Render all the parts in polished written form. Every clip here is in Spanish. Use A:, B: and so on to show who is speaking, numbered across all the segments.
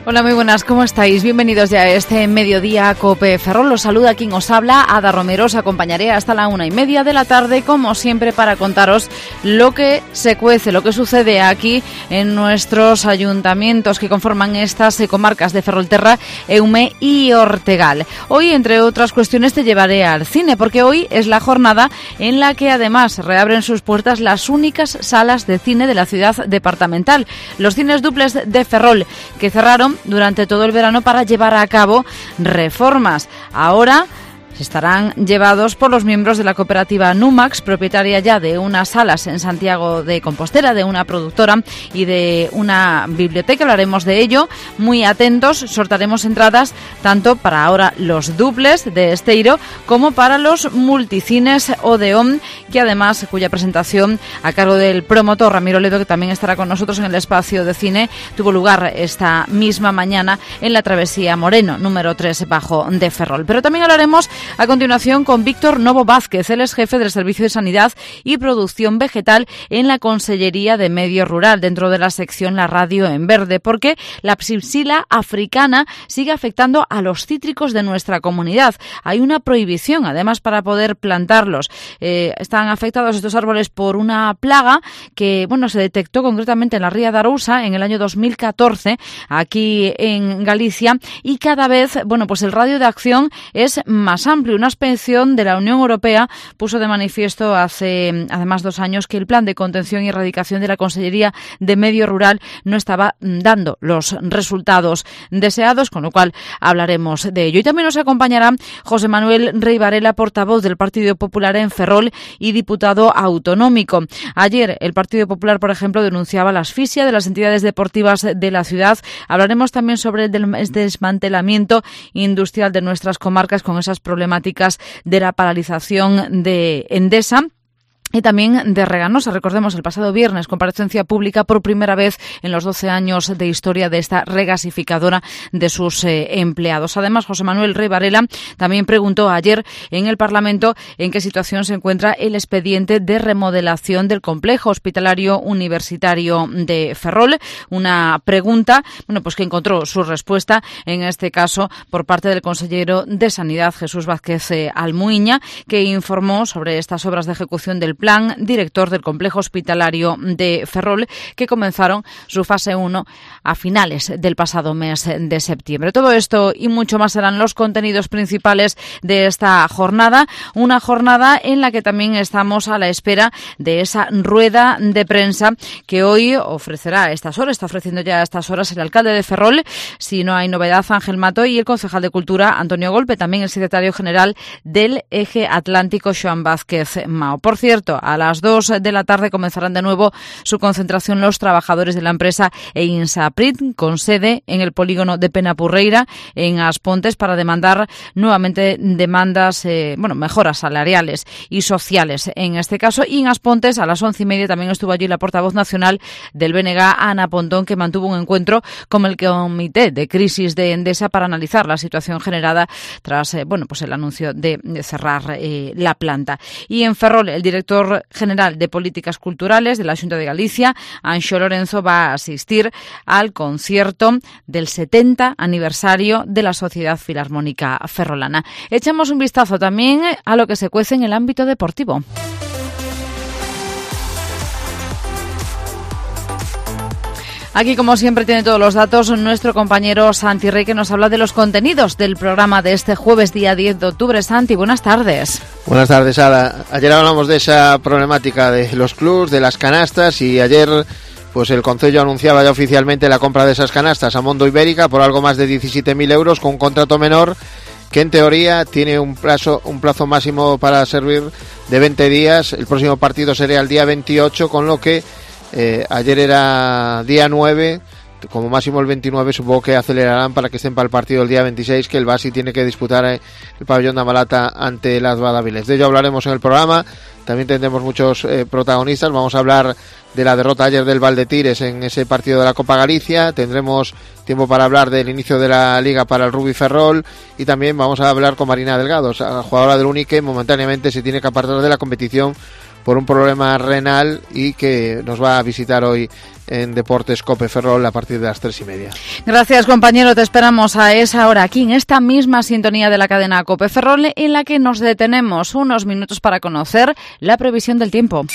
A: Hola, muy buenas, ¿cómo estáis? Bienvenidos ya a este mediodía COPE Ferrol. Los saluda quien os habla, Ada Romero. Os acompañaré hasta la 1:30 de la tarde, como siempre, para contaros lo que se cuece, lo que sucede aquí en nuestros ayuntamientos que conforman estas comarcas de Ferrolterra, Eume y Ortegal. Hoy, entre otras cuestiones, te llevaré al cine, porque hoy es la jornada en la que además reabren sus puertas las únicas salas de cine de la ciudad departamental, los cines duples de Ferrol, que cerraron durante todo el verano para llevar a cabo reformas. Ahora estarán llevados por los miembros de la cooperativa Numax, propietaria ya de unas salas en Santiago de Compostela, de una productora y de una biblioteca. Hablaremos de ello. Muy atentos, sortaremos entradas tanto para ahora los duples de Esteiro como para los multicines Odeón, que además, cuya presentación a cargo del promotor Ramiro Ledo, que también estará con nosotros en el espacio de cine, tuvo lugar esta misma mañana en la Travesía Moreno, número 3 bajo de Ferrol. Pero también hablaremos a continuación con Víctor Novo Vázquez. Él es jefe del Servicio de Sanidad y Producción Vegetal en la Consellería de Medio Rural, dentro de la sección La Radio en Verde, porque la psipsila africana sigue afectando a los cítricos de nuestra comunidad. Hay una prohibición, además, para poder plantarlos. Están afectados estos árboles por una plaga que, se detectó concretamente en la Ría de Arousa en el año 2014, aquí en Galicia, y cada vez, el radio de acción es más amplio. Una inspección de la Unión Europea puso de manifiesto hace además 2 años que el plan de contención y erradicación de la Consellería de Medio Rural no estaba dando los resultados deseados, con lo cual hablaremos de ello. Y también nos acompañará José Manuel Rey Varela, portavoz del Partido Popular en Ferrol y diputado autonómico. Ayer el Partido Popular, por ejemplo, denunciaba la asfixia de las entidades deportivas de la ciudad. Hablaremos también sobre el desmantelamiento industrial de nuestras comarcas con esas problemáticas de la paralización de Endesa. Y también de Reganosa. Recordemos, el pasado viernes, comparecencia pública por primera vez en los 12 años de historia de esta regasificadora de sus empleados. Además, José Manuel Rey Varela también preguntó ayer en el Parlamento en qué situación se encuentra el expediente de remodelación del complejo hospitalario universitario de Ferrol. Una pregunta, que encontró su respuesta, en este caso, por parte del consejero de Sanidad, Jesús Vázquez Almuiña, que informó sobre estas obras de ejecución del plan director del complejo hospitalario de Ferrol, que comenzaron su fase 1 a finales del pasado mes de septiembre. Todo esto y mucho más serán los contenidos principales de esta jornada, una jornada en la que también estamos a la espera de esa rueda de prensa que hoy ofrecerá a estas horas, está ofreciendo ya a estas horas el alcalde de Ferrol, si no hay novedad, Ángel Mato, y el concejal de Cultura, Antonio Golpe, también el secretario general del Eje Atlántico, Joan Vázquez Mao. Por cierto, a las 2 de la tarde comenzarán de nuevo su concentración los trabajadores de la empresa Einsaprit, con sede en el polígono de Penapurreira, en Aspontes, para demandar nuevamente mejoras salariales y sociales. En este caso, y en Aspontes, a las 11:30 también estuvo allí la portavoz nacional del BNG, Ana Pontón, que mantuvo un encuentro con el Comité de Crisis de Endesa para analizar la situación generada tras el anuncio de cerrar la planta. Y en Ferrol, el director general de Políticas Culturales de la Xunta de Galicia, Anxo Lorenzo, va a asistir al concierto del 70 aniversario de la Sociedad Filarmónica Ferrolana. Echamos un vistazo también a lo que se cuece en el ámbito deportivo. Aquí, como siempre, tiene todos los datos nuestro compañero Santi Rey, que nos habla de los contenidos del programa de este jueves, día 10 de octubre. Santi, buenas tardes.
B: Buenas tardes, Ada. Ayer hablamos de esa problemática de los clubs, de las canastas, y ayer el Concello anunciaba ya oficialmente la compra de esas canastas a Mondo Ibérica por algo más de 17.000 euros, con un contrato menor que en teoría tiene un plazo máximo para servir de 20 días. El próximo partido sería el día 28, con lo que ayer era día 9, como máximo el 29, supongo que acelerarán para que estén para el partido el día 26, que el Basi tiene que disputar el pabellón de Amalata ante las Badaviles. De ello hablaremos en el programa. También tendremos muchos protagonistas. Vamos a hablar de la derrota ayer del Valdetires en ese partido de la Copa Galicia. Tendremos tiempo para hablar del inicio de la Liga para el Rugby Ferrol, y también vamos a hablar con Marina Delgado, jugadora del Uni, que momentáneamente se tiene que apartar de la competición por un problema renal y que nos va a visitar hoy en Deportes COPE Ferrol a partir de las 3:30.
A: Gracias, compañero. Te esperamos a esa hora aquí en esta misma sintonía de la cadena COPE Ferrol, en la que nos detenemos unos minutos para conocer la previsión del tiempo.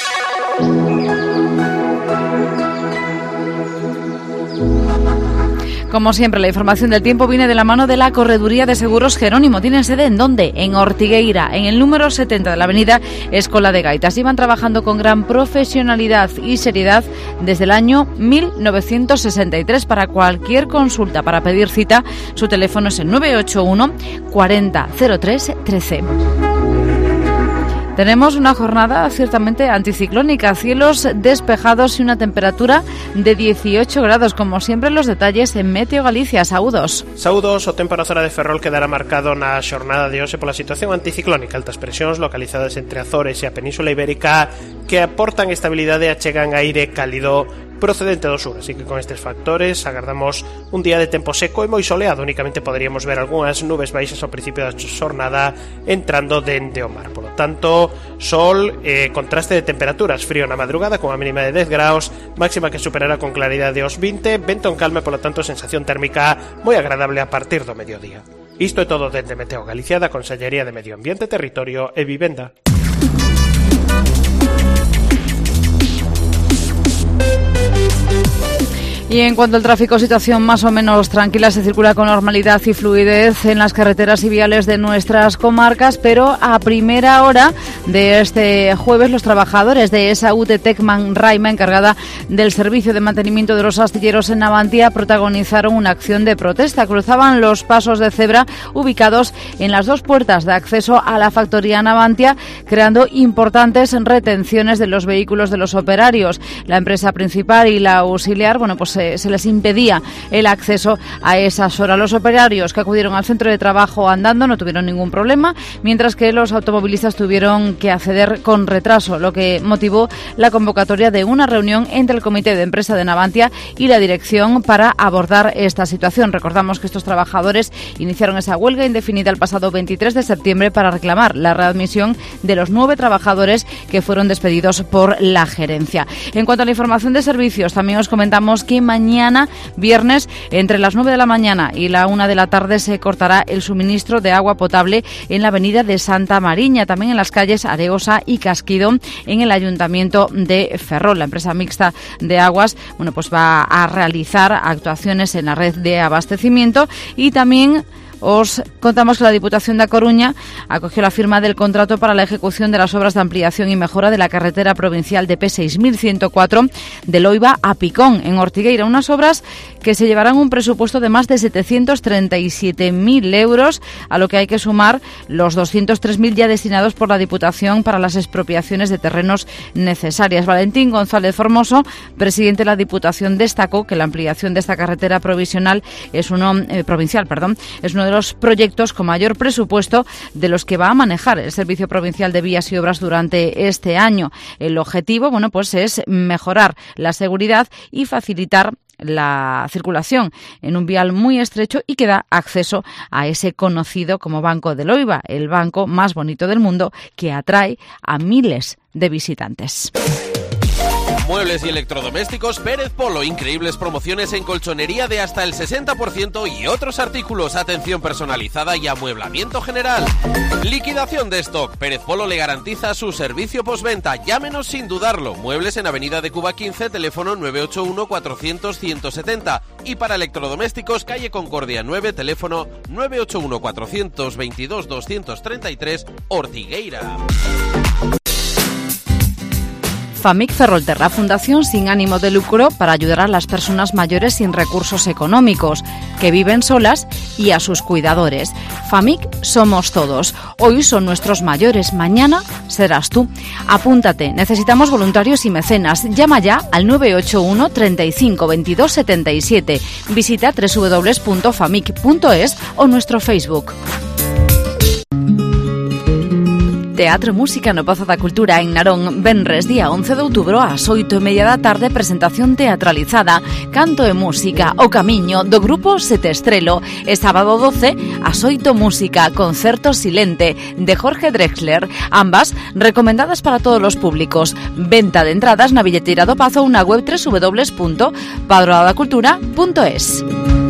A: Como siempre, la información del tiempo viene de la mano de la Correduría de Seguros Jerónimo. ¿Tienen sede en dónde? En Ortigueira, en el número 70 de la avenida Escola de Gaitas. Llevan trabajando con gran profesionalidad y seriedad desde el año 1963. Para cualquier consulta, para pedir cita, su teléfono es el 981 40 03 13. Tenemos una jornada ciertamente anticiclónica, cielos despejados y una temperatura de 18 grados. Como siempre, los detalles en Meteo Galicia. Saúdos.
C: Saúdos, o tempo na zona de Ferrol quedará marcado na xornada de hoxe pola situación anticiclónica. Altas presións localizadas entre Azores e a Península Ibérica que aportan estabilidade e achegan aire cálido procedente do sur, así que con estes factores agardamos un día de tempo seco e moi soleado. Únicamente poderíamos ver algunhas nubes baixas ao principio da xornada entrando dende o mar. Por lo tanto, sol e contraste de temperaturas, frío na madrugada con a mínima de 10 graus, máxima que superará con claridade os 20, vento en calma e polo tanto sensación térmica moi agradable a partir do mediodía. Isto é todo dende Meteo Galicia, da Consellería de Medio Ambiente, Territorio e Vivenda.
A: Y en cuanto al tráfico, situación más o menos tranquila, se circula con normalidad y fluidez en las carreteras y viales de nuestras comarcas, pero a primera hora de este jueves los trabajadores de esa UTE Tecman Raima, encargada del servicio de mantenimiento de los astilleros en Navantia, protagonizaron una acción de protesta. Cruzaban los pasos de cebra ubicados en las dos puertas de acceso a la factoría Navantia, creando importantes retenciones de los vehículos de los operarios. La empresa principal y la auxiliar, se les impedía el acceso a esas horas. Los operarios que acudieron al centro de trabajo andando no tuvieron ningún problema, mientras que los automovilistas tuvieron que acceder con retraso, lo que motivó la convocatoria de una reunión entre el Comité de Empresa de Navantia y la dirección para abordar esta situación. Recordamos que estos trabajadores iniciaron esa huelga indefinida el pasado 23 de septiembre para reclamar la readmisión de los 9 trabajadores que fueron despedidos por la gerencia. En cuanto a la información de servicios, también os comentamos que mañana, viernes, entre las 9 de la mañana y la 1 de la tarde se cortará el suministro de agua potable en la avenida de Santa Mariña, también en las calles Areosa y Casquido, en el Ayuntamiento de Ferrol. La empresa mixta de aguas, va a realizar actuaciones en la red de abastecimiento y también os contamos que la Diputación da Coruña acogió la firma del contrato para la ejecución de las obras de ampliación y mejora de la carretera provincial de P6104 de Loiva a Picón, en Ortigueira. Unas obras que se llevarán un presupuesto de más de 737.000 euros, a lo que hay que sumar los 203.000 ya destinados por la Diputación para las expropiaciones de terrenos necesarias. Valentín González Formoso, presidente de la Diputación, destacó que la ampliación de esta carretera provincial es uno de los proyectos con mayor presupuesto de los que va a manejar el Servicio Provincial de Vías y Obras durante este año. El objetivo, es mejorar la seguridad y facilitar la circulación en un vial muy estrecho y que da acceso a ese conocido como Banco de Loiva, el banco más bonito del mundo que atrae a miles de visitantes.
D: Muebles y electrodomésticos Pérez Polo. Increíbles promociones en colchonería de hasta el 60% y otros artículos. Atención personalizada y amueblamiento general. Liquidación de stock. Pérez Polo le garantiza su servicio postventa. Llámenos sin dudarlo. Muebles en Avenida de Cuba 15, teléfono 981 400 170. Y para electrodomésticos, calle Concordia 9, teléfono 981 422 233, Ortigueira.
A: FAMIC Ferrolterra, fundación sin ánimo de lucro para ayudar a las personas mayores sin recursos económicos, que viven solas y a sus cuidadores. FAMIC somos todos. Hoy son nuestros mayores, mañana serás tú. Apúntate, necesitamos voluntarios y mecenas. Llama ya al 981 35 22 77. Visita www.famic.es o nuestro Facebook. Teatro Música no Pazo da Cultura en Narón, venres día 11 de outubro ás 8:30 da tarde, presentación teatralizada, canto e música, O Camiño, do grupo Sete Estrelo, e sábado 12 ás 8 música, concerto Silente, de Jorge Drexler, ambas recomendadas para todos os públicos. Venta de entradas na billeteira do Pazo ou na web www.padroadacultura.es.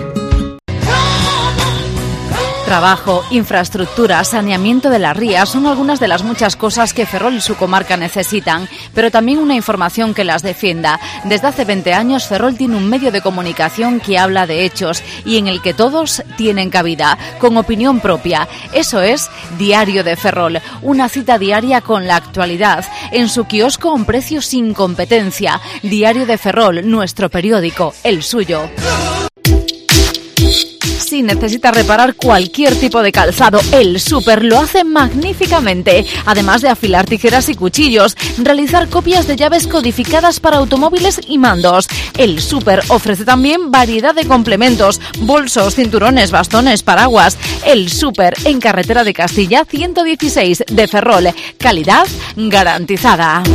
A: Trabajo, infraestructura, saneamiento de las rías son algunas de las muchas cosas que Ferrol y su comarca necesitan, pero también una información que las defienda. Desde hace 20 años Ferrol tiene un medio de comunicación que habla de hechos y en el que todos tienen cabida, con opinión propia. Eso es Diario de Ferrol, una cita diaria con la actualidad, en su kiosco a un precio sin competencia. Diario de Ferrol, nuestro periódico, el suyo. Si necesitas reparar cualquier tipo de calzado, El Súper lo hace magníficamente. Además de afilar tijeras y cuchillos, realizar copias de llaves codificadas para automóviles y mandos. El Súper ofrece también variedad de complementos, bolsos, cinturones, bastones, paraguas. El Súper, en Carretera de Castilla 116 de Ferrol. Calidad garantizada.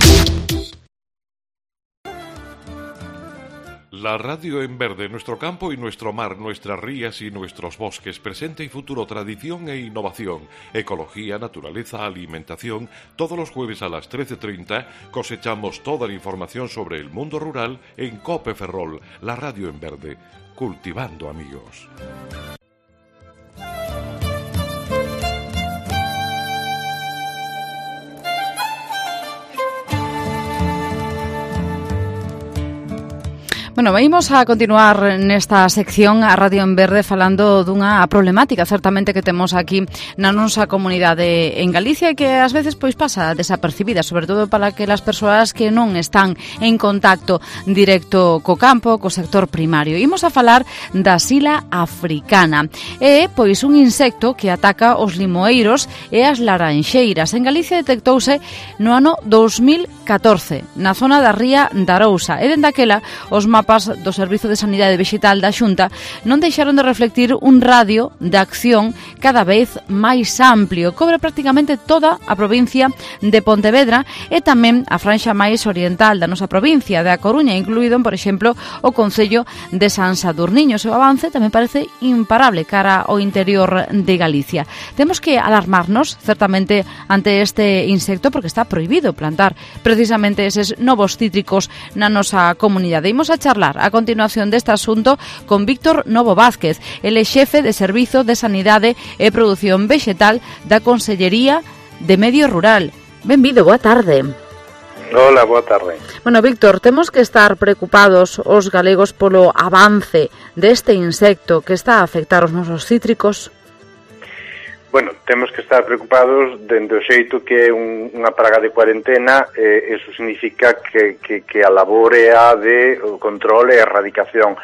E: La radio en verde, nuestro campo y nuestro mar, nuestras rías y nuestros bosques, presente y futuro, tradición e innovación, ecología, naturaleza, alimentación. Todos los jueves a las 13:30 cosechamos toda la información sobre el mundo rural en COPE Ferrol, la radio en verde, cultivando amigos.
A: Bueno, vamos a continuar nesta sección a Radio en Verde falando dunha problemática certamente que temos aquí na nosa comunidade en Galicia e que ás veces pois pasa desapercibida, sobre todo para aquelas persoas que non están en contacto directo co campo, co sector primario. Imos a falar da sila africana. É pois un insecto que ataca os limoeiros e as laranxeiras. En Galicia detectouse no ano 2014 na zona da ría da Arousa e dende aquela os mapas do Servizo de Sanidade Vegetal da Xunta non deixaron de reflectir un radio de acción cada vez máis amplio. Cobre prácticamente toda a provincia de Pontevedra e tamén a franxa máis oriental da nosa provincia de A Coruña, incluído, por exemplo, o concello de San Sadurniño. O seu avance tamén parece imparable cara ao interior de Galicia. Temos que alarmarnos certamente ante este insecto porque está prohibido plantar precisamente eses novos cítricos na nosa comunidade. Imos a charlar a continuación deste asunto con Víctor Novo Vázquez, ele xefe de Servizo de Sanidade e Produción Vexetal da Consellería de Medio Rural. Benvido, boa tarde.
F: Hola, boa tarde.
A: Bueno, Víctor, temos que estar preocupados os galegos polo avance deste insecto que está a afectar os nosos cítricos?
F: Bueno, temos que estar preocupados dende o xeito que é unha praga de cuarentena, eso significa que a labor é a de o control e a erradicación.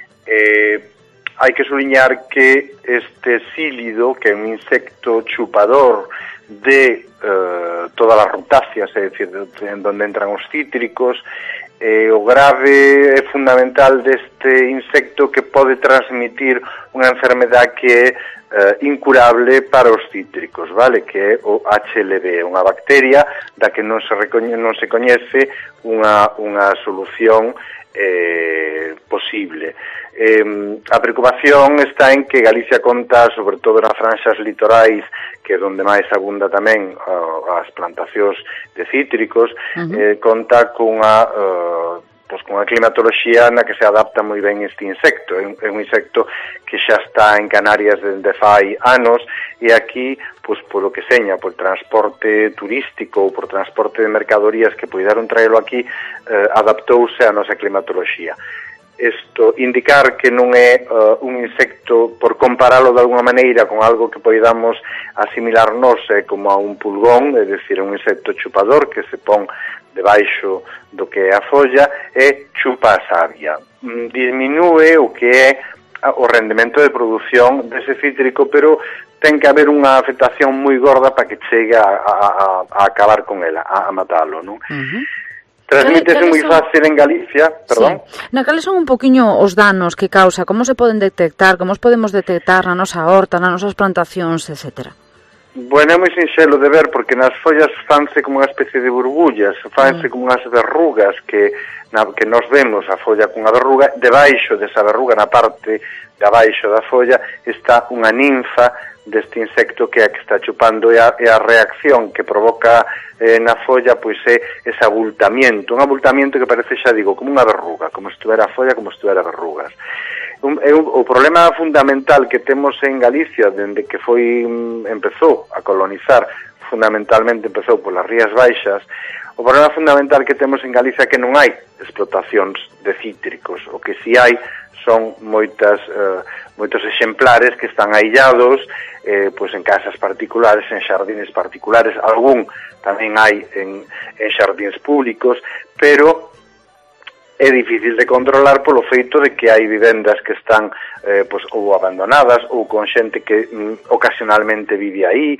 F: Hai que suliñar que este sílido, que é un insecto chupador de todas as rutáceas, é dicir, en donde entran os cítricos, o grave e fundamental deste insecto que pode transmitir unha enfermedade que é incurable para os cítricos, vale? Que é o HLV, unha bacteria da que non se coñece unha solución posible. A preocupación está en que Galicia conta, sobre todo nas franxas litorais, que é onde máis abunda tamén as plantacións de cítricos, conta cunha climatoloxía na que se adapta moi ben este insecto. É un insecto que xa está en Canarias dende fai anos e aquí, polo que seña, por transporte turístico ou por transporte de mercadorías que puideron traelo aquí, adaptouse á nosa climatoloxía. Isto indicar que non é un insecto, por comparalo de alguna maneira con algo que poidamos asimilarnos como a un pulgón, é dicir, un insecto chupador que se pon debaixo do que é a folla e chupa a savia. Diminúe o que é o rendemento de produción dese cítrico, pero ten que haber unha afectación moi gorda para que chegue a acabar con ela, a matalo, non? Transmítese moi fácil en Galicia, perdón.
A: Sí. Cales son un poquinho os danos que causa? Como se poden detectar? Como os podemos detectar na nosa horta, nas nosas plantacións, etcétera?
F: Bueno, é moi sinxelo de ver porque nas follas fanse como unha especie de burbullas, fanse como unhas verrugas que nos vemos a folla cunha verruga, debaixo desa verruga, na parte de abaixo da folla, está unha ninfa deste insecto que é a que está chupando e a reacción que provoca na folla pois é ese abultamiento, un abultamiento que parece, xa digo, como unha verruga, como se estuvera a folla, como se estuvera verrugas. O problema fundamental que temos en Galicia dende que empezou a colonizar, fundamentalmente empezou polas Rías Baixas, o problema fundamental que temos en Galicia é que non hai explotacións de cítricos, o que si hai son moitos exemplares que están aillados pois en casas particulares, en xardines particulares, algún tamén hai en xardines públicos, pero é difícil de controlar polo feito de que hai vivendas que están pois, ou abandonadas ou con xente que ocasionalmente vive aí.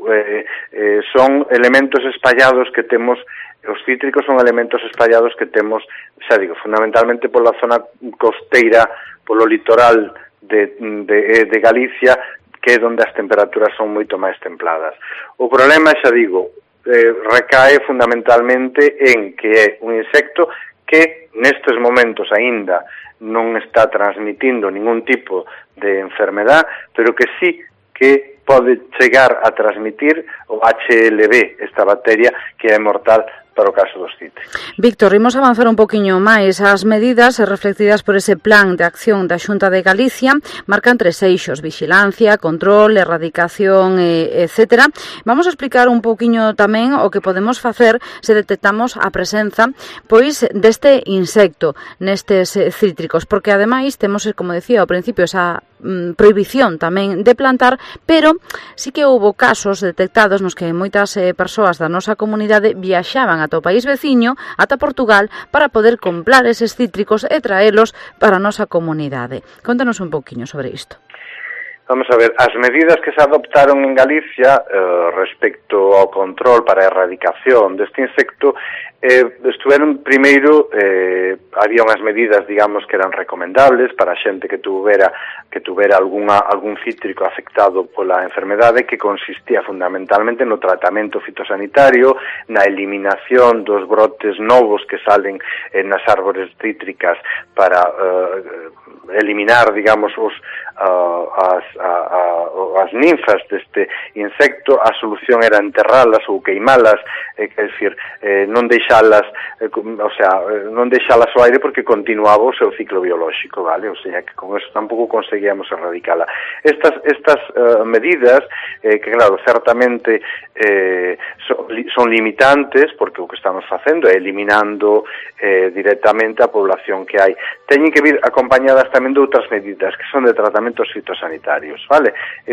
F: Son elementos espallados que temos, os cítricos son elementos espallados que temos, xa digo, fundamentalmente pola zona costeira, polo litoral de Galicia, que é onde as temperaturas son moito máis templadas. O problema, xa digo, recae fundamentalmente en que é un insecto que nestes momentos aínda non está transmitindo ningún tipo de enfermedad, pero que sí que pode chegar a transmitir o HLV, esta bacteria que é mortal para o caso dos cítricos.
A: Víctor, imos avanzar un poquinho máis. As medidas reflectidas por ese plan de acción da Xunta de Galicia marcan 3 eixos: vixilancia, control, erradicación, etc. Vamos a explicar un poquinho tamén o que podemos facer se detectamos a presenza pois deste insecto nestes cítricos, porque ademais temos, como decía ao principio, esa prohibición tamén de plantar, pero sí que houve casos detectados nos que moitas persoas da nosa comunidade viaxaban ata o país veciño, ata Portugal, para poder comprar eses cítricos e traelos para a nosa comunidade. Contanos un poquinho sobre isto.
F: Vamos a ver, as medidas que se adoptaron en Galicia respecto ao control para a erradicación deste insecto estuveron primeiro, había unhas medidas, digamos, que eran recomendables para a xente que tuvera algún cítrico afectado pola enfermedade, que consistía fundamentalmente no tratamento fitosanitario, na eliminación dos brotes novos que salen nas árbores cítricas para eliminar, digamos, as ninfas deste insecto. A solución era enterralas ou queimalas, quer dicir, non deixalas ao aire porque continuaba o seu ciclo biolóxico, vale? O sea, que con eso tampouco conseguíamos erradicala. Estas medidas, que claro, certamente son limitantes, porque o que estamos facendo é eliminando directamente a población que hai. Teñen que vir acompañadas tamén de outras medidas que son de tratamentos fitosanitarios, vale?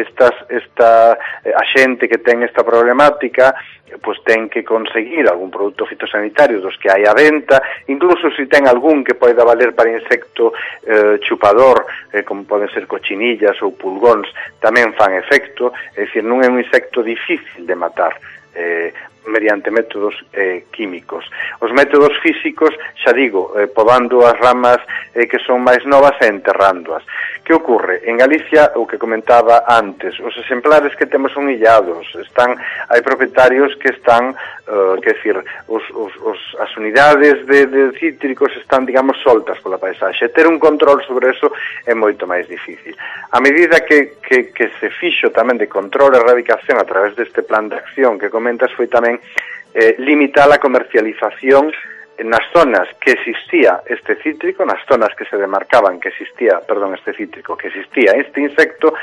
F: A xente que ten esta problemática pois ten que conseguir algún produto fitosanitario dos que hai á venta, incluso se ten algún que poida valer para insecto chupador, como poden ser cochinillas ou pulgóns, tamén fan efecto, é dicir, non é un insecto difícil de matar mediante métodos químicos. Os métodos físicos, xa digo, podando as ramas que son máis novas e enterrándoas. Que ocorre? En Galicia, o que comentaba antes, os exemplares que temos son illados, hai propietarios que están, que decir, as unidades de cítricos están, digamos, soltas pola paisaxe. Ter un control sobre eso é moito máis difícil. A medida que se fixo tamén de control e erradicación a través deste plan de acción que comentas foi tamén limitar a comercialización nas zonas que existía este cítrico, nas zonas que se demarcaban que existía, este cítrico, que existía este insecto,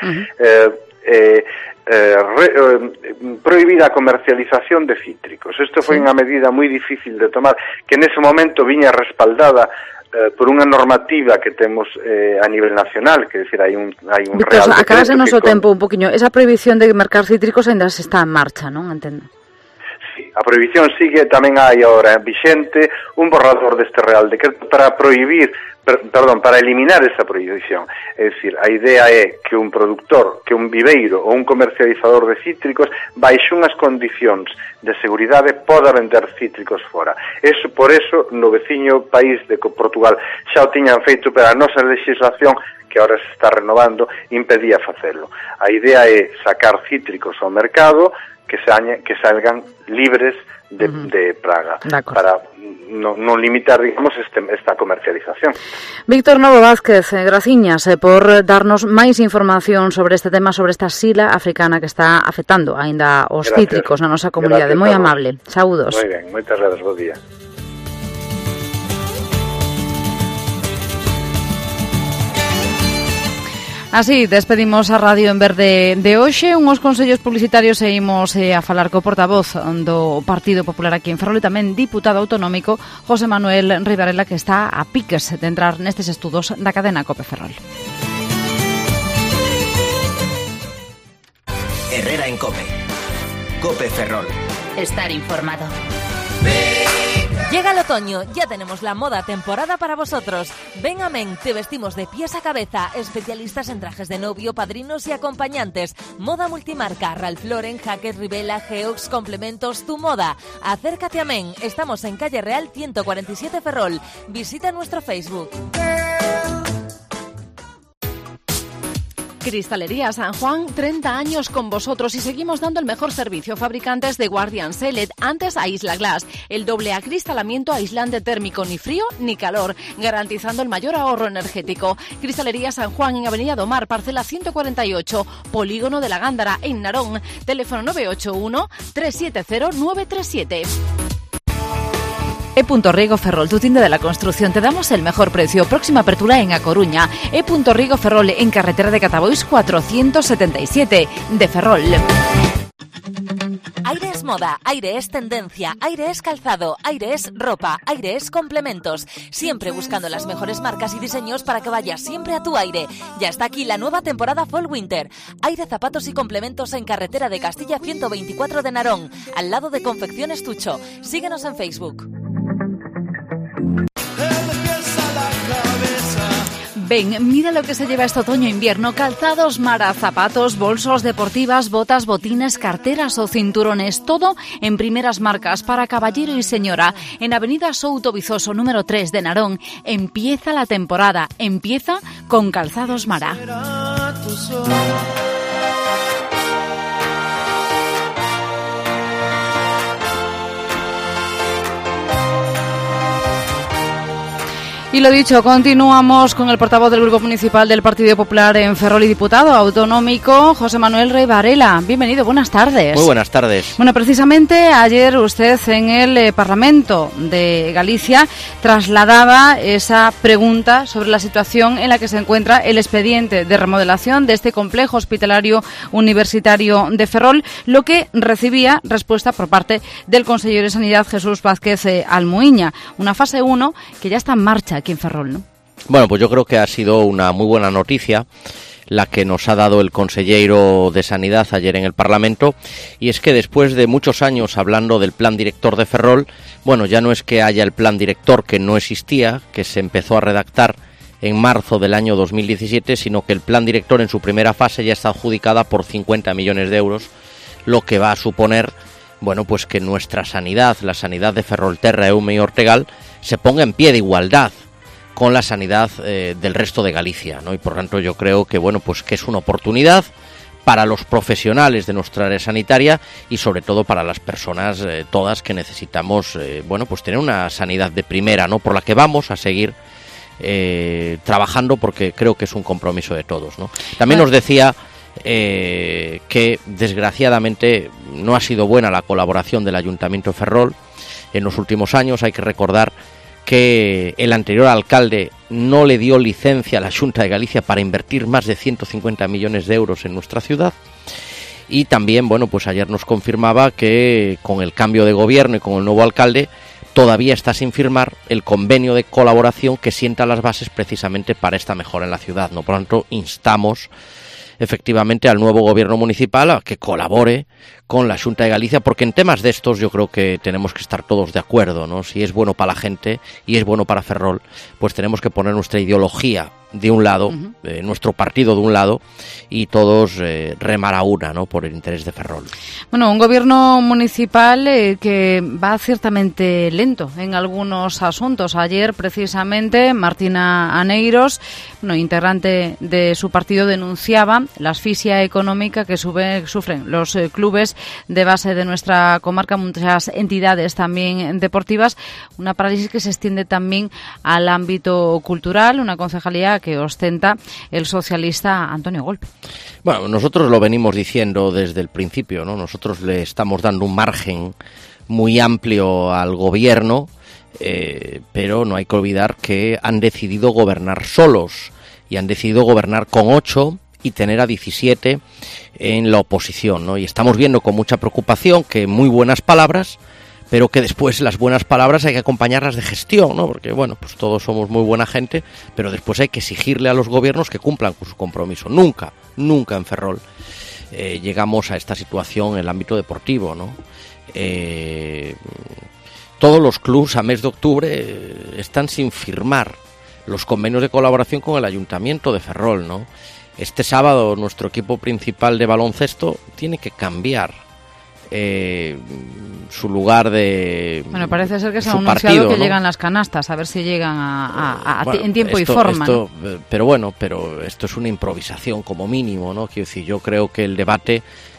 F: prohibir a comercialización de cítricos. Isto foi unha medida moi difícil de tomar, que nese momento viña respaldada por unha normativa que temos a nivel nacional, que decir, hai un Real Decreto.
A: Acabase o noso tempo un poquinho. Esa prohibición de mercar cítricos ainda se está en marcha, non? Entendo.
F: A prohibición sigue, tamén hai agora vixente un borrador deste Real Decreto para para eliminar esa prohibición. É dicir, a idea é que un produtor, que un viveiro ou un comercializador de cítricos baixo unhas condicións de seguridade poda vender cítricos fora. Por eso, no veciño país de Portugal xa o tiñan feito, pero a nosa legislación, que ahora se está renovando, impedía facelo. A idea é sacar cítricos ao mercado que salgan libres de praga, para non limitar, digamos, esta comercialización.
A: Víctor Novo Vázquez, graciñas por darnos máis información sobre este tema, sobre esta sila africana que está afectando aínda os cítricos na nosa comunidade. Moi amable. Saúdos.
F: Moi ben, moitas grazas, bo día.
A: Así, despedimos a Radio en Verde de hoxe, unhos consellos publicitarios e imos a falar co portavoz do Partido Popular aquí en Ferrol e tamén diputado autonómico José Manuel Rei Varela, que está a piques de entrar nestes estudos da cadena COPE Ferrol.
G: Herrera en COPE. COPE Ferrol.
H: Estar informado.
I: Llega el otoño, ya tenemos la moda temporada para vosotros. Ven a Men, te vestimos de pies a cabeza, especialistas en trajes de novio, padrinos y acompañantes. Moda multimarca, Ralph Lauren, Hackett, Rivella, Geox, complementos, tu moda. Acércate a Men, estamos en Calle Real 147 Ferrol. Visita nuestro Facebook.
A: Cristalería San Juan, 30 años con vosotros y seguimos dando el mejor servicio. Fabricantes de Guardian Select, antes a Isla Glass, el doble acristalamiento aislante térmico, ni frío ni calor, garantizando el mayor ahorro energético. Cristalería San Juan en Avenida Domar, parcela 148, Polígono de la Gándara, en Narón. Teléfono 981 370 937. E.Riego Ferrol, tu tienda de la construcción. Te damos el mejor precio. Próxima apertura en A Coruña. E.Riego Ferrol, en carretera de Catabois 477 de Ferrol.
I: Aire es moda, aire es tendencia, aire es calzado, aire es ropa, aire es complementos. Siempre buscando las mejores marcas y diseños para que vayas siempre a tu aire. Ya está aquí la nueva temporada Fall Winter. Aire, zapatos y complementos en carretera de Castilla 124 de Narón, al lado de Confecciones Tucho. Síguenos en Facebook.
A: Ven, mira lo que se lleva este otoño e invierno. Calzados Mara, zapatos, bolsos, deportivas, botas, botines, carteras o cinturones. Todo en primeras marcas para caballero y señora. En Avenida Souto Vizoso, número 3 de Narón. Empieza la temporada. Empieza con Calzados Mara. Y lo dicho, continuamos con el portavoz del Grupo Municipal del Partido Popular en Ferrol y diputado autonómico, José Manuel Rei Varela. Bienvenido, buenas tardes.
J: Muy buenas tardes.
A: Bueno, precisamente ayer usted en el Parlamento de Galicia trasladaba esa pregunta sobre la situación en la que se encuentra el expediente de remodelación de este complejo hospitalario universitario de Ferrol, lo que recibía respuesta por parte del consejero de Sanidad, Jesús Vázquez Almuiña. Una fase 1 que ya está en marcha aquí en Ferrol, ¿no?
J: Bueno, pues yo creo que ha sido una muy buena noticia la que nos ha dado el consejero de Sanidad ayer en el Parlamento, y es que después de muchos años hablando del plan director de Ferrol, bueno, ya no es que haya el plan director, que no existía, que se empezó a redactar en marzo del año 2017, sino que el plan director en su primera fase ya está adjudicada por 50 millones de euros, lo que va a suponer, bueno, pues que nuestra sanidad, la sanidad de Ferrolterra, Eume y Ortegal, se ponga en pie de igualdad con la sanidad del resto de Galicia, ¿no? Y por tanto yo creo que, bueno, pues que es una oportunidad para los profesionales de nuestra área sanitaria y sobre todo para las personas todas que necesitamos, bueno, pues tener una sanidad de primera, ¿no? Por la que vamos a seguir trabajando, porque creo que es un compromiso de todos, ¿no? También nos decía que desgraciadamente no ha sido buena la colaboración del Ayuntamiento de Ferrol en los últimos años. Hay que recordar que el anterior alcalde no le dio licencia a la Xunta de Galicia para invertir más de 150 millones de euros en nuestra ciudad. Y también, bueno, pues ayer nos confirmaba que con el cambio de gobierno y con el nuevo alcalde todavía está sin firmar el convenio de colaboración que sienta las bases precisamente para esta mejora en la ciudad, ¿no? Por lo tanto, instamos efectivamente al nuevo gobierno municipal a que colabore con la Xunta de Galicia, porque en temas de estos yo creo que tenemos que estar todos de acuerdo, ¿no? Si es bueno para la gente y es bueno para Ferrol, pues tenemos que poner nuestra ideología de un lado, nuestro partido de un lado, y todos remar a una, ¿no?, por el interés de Ferrol.
A: Bueno, un gobierno municipal que va ciertamente lento en algunos asuntos. Ayer, precisamente, Martina Aneiros, integrante de su partido, denunciaba la asfixia económica que sufren los clubes de base de nuestra comarca, muchas entidades también deportivas, una parálisis que se extiende también al ámbito cultural, una concejalía que ostenta el socialista Antonio Golpe.
J: Bueno, nosotros lo venimos diciendo desde el principio, ¿no? Nosotros le estamos dando un margen muy amplio al gobierno, pero no hay que olvidar que han decidido gobernar solos y han decidido gobernar con 8 y tener a 17 en la oposición, ¿no? Y estamos viendo con mucha preocupación que muy buenas palabras, pero que después las buenas palabras hay que acompañarlas de gestión, ¿no? Porque, bueno, pues todos somos muy buena gente, pero después hay que exigirle a los gobiernos que cumplan con su compromiso. Nunca en Ferrol llegamos a esta situación en el ámbito deportivo, ¿no? Todos los clubs a mes de octubre están sin firmar los convenios de colaboración con el Ayuntamiento de Ferrol, ¿no? Este sábado nuestro equipo principal de baloncesto tiene que cambiar su lugar de...
A: Bueno, parece ser que se ha anunciado partido, que ¿no? Llegan las canastas, a ver si llegan en tiempo y forma. ¿No?
J: Pero esto es una improvisación como mínimo, ¿no? Quiero decir, yo creo que el debate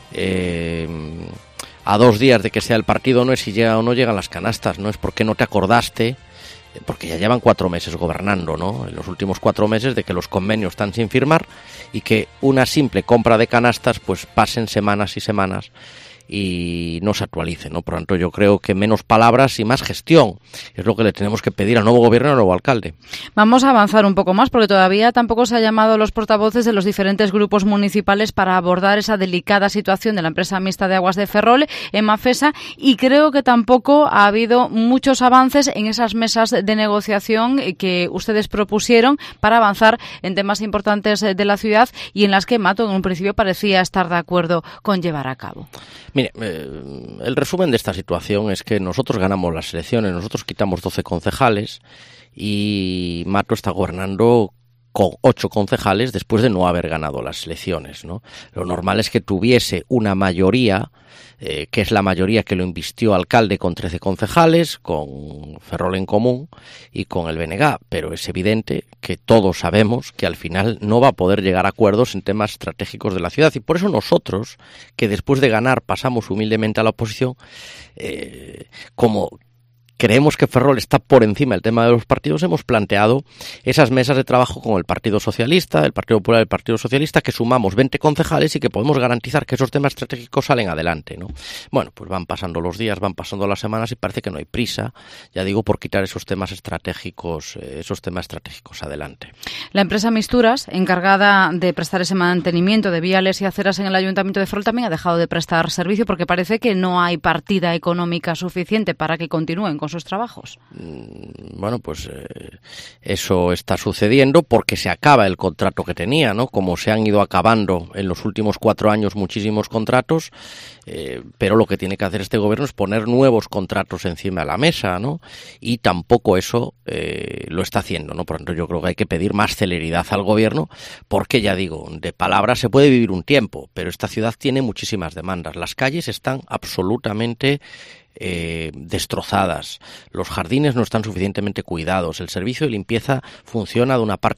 J: a 2 días de que sea el partido no es si llega o no llegan las canastas, no es porque no te acordaste, porque ya llevan 4 meses gobernando, ¿no? En los últimos 4 meses de que los convenios están sin firmar y que una simple compra de canastas pues pasen semanas y semanas y no se actualice, ¿no? Por lo tanto, yo creo que menos palabras y más gestión es lo que le tenemos que pedir al nuevo gobierno y al nuevo alcalde. Vamos a avanzar un poco más, porque todavía tampoco se ha llamado a los portavoces de los diferentes grupos municipales para abordar esa delicada situación de la empresa mixta de aguas de Ferrol, Emafesa, y creo que tampoco ha habido muchos avances en esas mesas de negociación que ustedes propusieron para avanzar en temas importantes de la ciudad y en las que Mato en un principio parecía estar de acuerdo con llevar a cabo. Mire, el resumen de esta situación es que nosotros ganamos las elecciones, nosotros quitamos 12 concejales y Mato está gobernando con 8 concejales después de no haber ganado las elecciones, ¿no? Lo normal es que tuviese una mayoría, que es la mayoría que lo invistió alcalde con 13 concejales, con Ferrol en Común y con el BNG, pero es evidente que todos sabemos que al final no va a poder llegar a acuerdos en temas estratégicos de la ciudad, y por eso nosotros, que después de ganar pasamos humildemente a la oposición, como creemos que Ferrol está por encima del tema de los partidos, hemos planteado esas mesas de trabajo con el Partido Socialista, el Partido Popular y el Partido Socialista, que sumamos 20 concejales y que podemos garantizar que esos temas estratégicos salen adelante, ¿no? Bueno, pues van pasando los días, van pasando las semanas y parece que no hay prisa, ya digo, por quitar esos temas estratégicos adelante. La empresa Misturas, encargada de prestar ese mantenimiento de viales y aceras en el Ayuntamiento de Ferrol, también ha dejado de prestar servicio porque parece que no hay partida económica suficiente para que continúen con sus trabajos. Bueno, pues eso está sucediendo porque se acaba el contrato que tenía, ¿no? Como se han ido acabando en los últimos 4 años muchísimos contratos, pero lo que tiene que hacer este gobierno es poner nuevos contratos encima de la mesa, ¿no? Y tampoco eso lo está haciendo, ¿no? Por lo tanto, yo creo que hay que pedir más celeridad al gobierno porque, ya digo, de palabras se puede vivir un tiempo, pero esta ciudad tiene muchísimas demandas. Las calles están absolutamente destrozadas, los jardines no están suficientemente cuidados, el servicio de limpieza funciona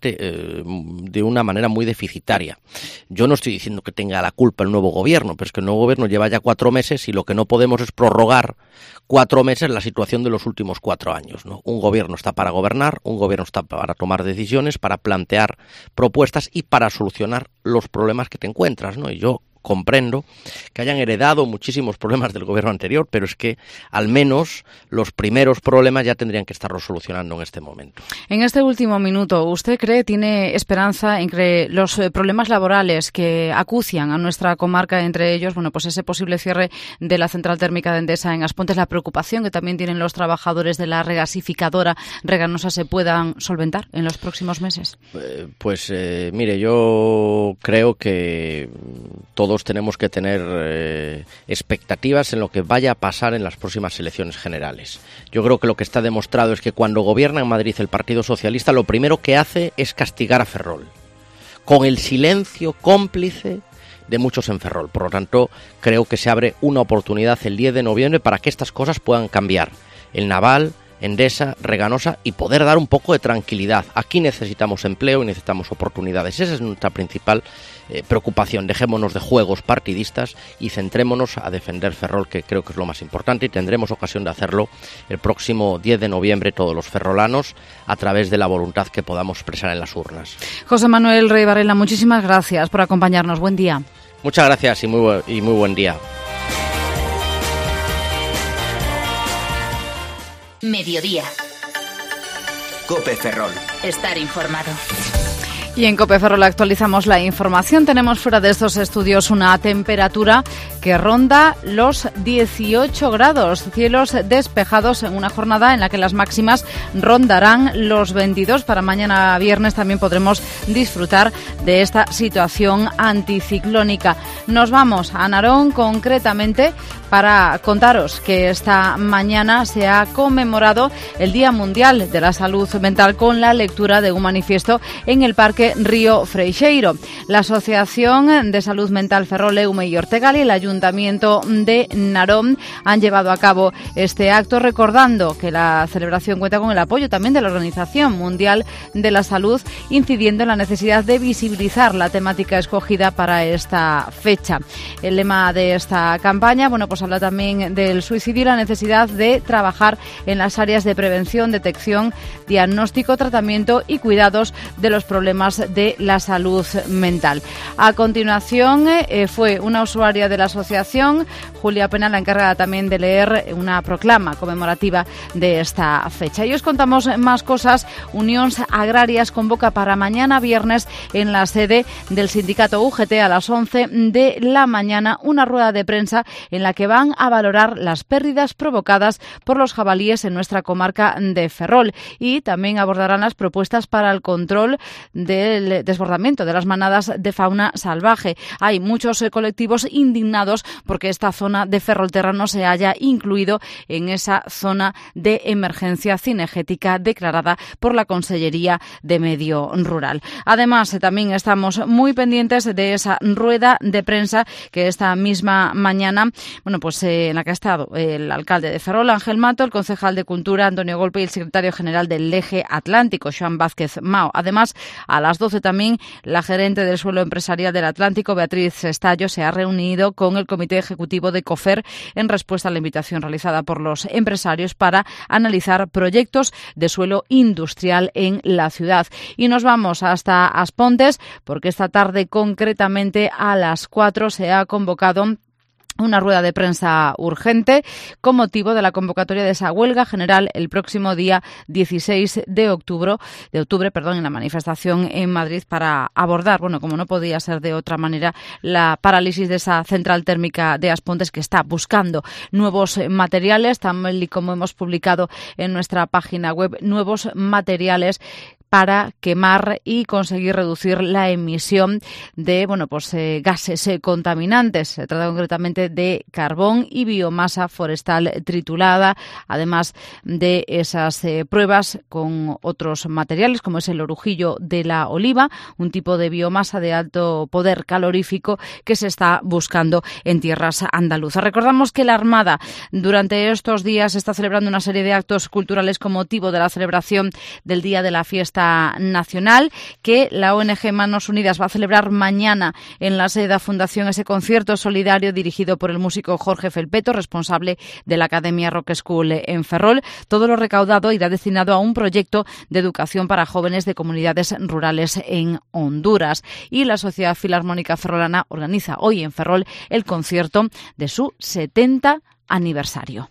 J: de una manera muy deficitaria. Yo no estoy diciendo que tenga la culpa el nuevo gobierno, pero es que el nuevo gobierno lleva ya 4 meses y lo que no podemos es prorrogar 4 meses la situación de los últimos 4 años, ¿no? Un gobierno está para gobernar, un gobierno está para tomar decisiones, para plantear propuestas y para solucionar los problemas que te encuentras, ¿no? Y yo comprendo que hayan heredado muchísimos problemas del gobierno anterior, pero es que al menos los primeros problemas ya tendrían que estarlos solucionando en este momento. En este último minuto, ¿usted tiene esperanza en que los problemas laborales que acucian a nuestra comarca, entre ellos, bueno, pues ese posible cierre de la central térmica de Endesa en Aspontes, la preocupación que también tienen los trabajadores de la regasificadora Reganosa, se puedan solventar en los próximos meses? Mire, yo creo que todos todos tenemos que tener expectativas en lo que vaya a pasar en las próximas elecciones generales. Yo creo que lo que está demostrado es que cuando gobierna en Madrid el Partido Socialista, lo primero que hace es castigar a Ferrol, con el silencio cómplice de muchos en Ferrol. Por lo tanto, creo que se abre una oportunidad el 10 de noviembre para que estas cosas puedan cambiar. El Naval, Endesa, Reganosa, y poder dar un poco de tranquilidad. Aquí necesitamos empleo y necesitamos oportunidades. Esa es nuestra principal preocupación. Dejémonos de juegos partidistas y centrémonos a defender Ferrol, que creo que es lo más importante, y tendremos ocasión de hacerlo el próximo 10 de noviembre todos los ferrolanos a través de la voluntad que podamos expresar en las urnas.
A: José Manuel Rey Varela, muchísimas gracias por acompañarnos. Buen día.
J: Muchas gracias y muy buen día.
H: Mediodía.
G: COPE Ferrol.
H: Estar informado.
A: Y en COPE Ferrol actualizamos la información. Tenemos fuera de estos estudios una temperatura que ronda los 18 grados. Cielos despejados en una jornada en la que las máximas rondarán los 22. Para mañana viernes también podremos disfrutar de esta situación anticiclónica. Nos vamos a Narón concretamente para contaros que esta mañana se ha conmemorado el Día Mundial de la Salud Mental con la lectura de un manifiesto en el Parque Río Freixeiro. La Asociación de Salud Mental Ferrol, Eume y Ortegal y el Ayuntamiento de Narón han llevado a cabo este acto, recordando que la celebración cuenta con el apoyo también de la Organización Mundial de la Salud, incidiendo en la necesidad de visibilizar la temática escogida para esta fecha. El lema de esta campaña, pues habla también del suicidio y la necesidad de trabajar en las áreas de prevención, detección, diagnóstico, tratamiento y cuidados de los problemas de la salud mental. A continuación fue una usuaria de la asociación, Julia Pena, la encargada también de leer una proclama conmemorativa de esta fecha. Y os contamos más cosas. Unións Agrarias convoca para mañana viernes en la sede del sindicato UGT a las 11 de la mañana una rueda de prensa en la que van a valorar las pérdidas provocadas por los jabalíes en nuestra comarca de Ferrol, y también abordarán las propuestas para el control del desbordamiento de las manadas de fauna salvaje. Hay muchos colectivos indignados porque esta zona de Ferrolterra no se haya incluido en esa zona de emergencia cinegética declarada por la Consellería de Medio Rural. Además, también estamos muy pendientes de esa rueda de prensa que esta misma mañana, en la que ha estado el alcalde de Ferrol, Ángel Mato, el concejal de Cultura, Antonio Golpe, y el secretario general del Eje Atlántico, Joan Vázquez Mao. Además, a las 12 también, la gerente del suelo empresarial del Atlántico, Beatriz Estallo, se ha reunido con el comité ejecutivo de COFER en respuesta a la invitación realizada por los empresarios para analizar proyectos de suelo industrial en la ciudad. Y nos vamos hasta Aspontes, porque esta tarde, concretamente a las 4, se ha convocado una rueda de prensa urgente con motivo de la convocatoria de esa huelga general el próximo día 16 de octubre, en la manifestación en Madrid, para abordar, como no podía ser de otra manera, la parálisis de esa central térmica de Aspontes, que está buscando nuevos materiales, tal y como hemos publicado en nuestra página web, nuevos materiales para quemar y conseguir reducir la emisión de gases contaminantes. Se trata concretamente de carbón y biomasa forestal triturada, además de esas pruebas con otros materiales, como es el orujillo de la oliva, un tipo de biomasa de alto poder calorífico que se está buscando en tierras andaluzas. Recordamos que la Armada durante estos días está celebrando una serie de actos culturales con motivo de la celebración del Día de la Fiesta Nacional, que la ONG Manos Unidas va a celebrar mañana en la sede de la Fundación, ese concierto solidario dirigido por el músico Jorge Felpeto, responsable de la Academia Rock School en Ferrol. Todo lo recaudado irá destinado a un proyecto de educación para jóvenes de comunidades rurales en Honduras. Y la Sociedad Filarmónica Ferrolana organiza hoy en Ferrol el concierto de su 70 aniversario.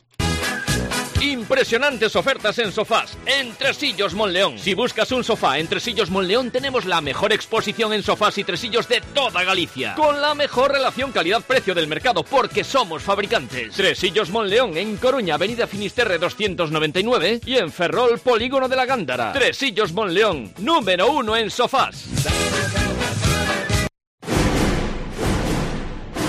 K: Impresionantes ofertas en sofás en Tresillos Monleón. Si buscas un sofá en Tresillos Monleón, tenemos la mejor exposición en sofás y tresillos de toda Galicia, con la mejor relación calidad-precio del mercado, porque somos fabricantes. Tresillos Monleón, en Coruña, Avenida Finisterre 299, y en Ferrol, Polígono de la Gándara. Tresillos Monleón, número 1 en sofás.